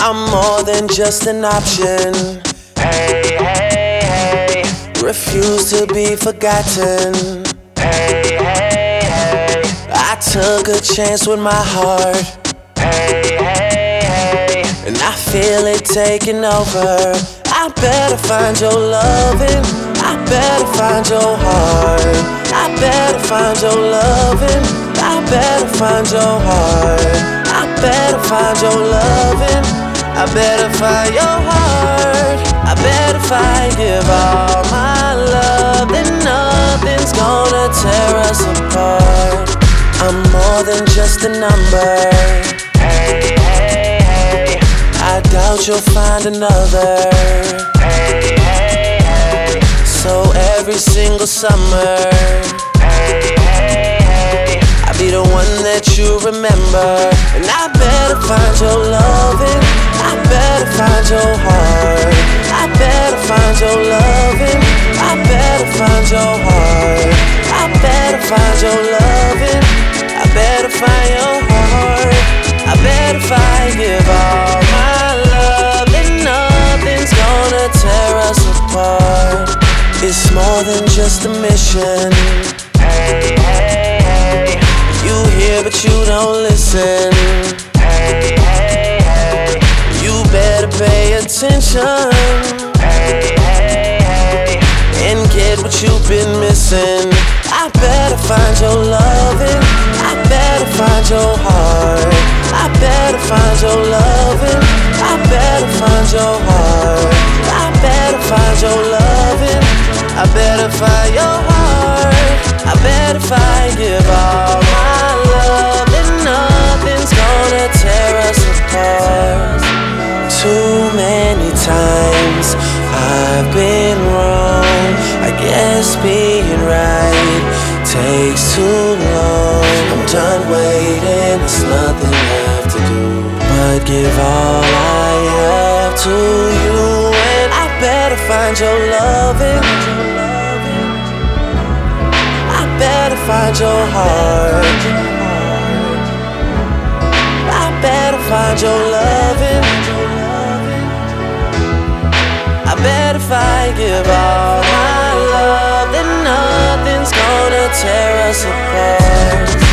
I'm more than just an option. Hey, hey, hey. Refuse to be forgotten. Hey, hey, hey. I took a chance with my heart. Hey, hey, hey. And I feel it taking over. I better find your loving. I better find your heart. I better find your loving. I better find your heart. I better find your loving. I better find your heart. I better find, give all my love, then nothing's gonna tear us apart. I'm more than just a number. Hey, hey, hey. I doubt you'll find another. Hey, hey, hey. So every single summer, Hey, hey, hey. I'll be the one that you remember. And I better find your loving. I better find your heart. I better find your loving. I better find your heart. I better find your loving. I better find your heart. I better find, give all my love, and nothing's gonna tear us apart. It's more than just a mission. Hey, hey, hey. You hear but you don't listen. Hey, hey, hey. You better pay attention Hey, hey, hey. and get what you've been missing. I better find your loving. I better find your heart. I better find your loving. I better find your heart. I better find your loving. I better find your heart. I better find, give all my love, and nothing's gonna tear us apart. Too many times I've been wrong. I guess being right takes too long. I'm done waiting, there's nothing left to do but give all I have to you. And I better find your loving. I better find your heart. I better find your loving. I better find, give all my love, then nothing's gonna tear us apart.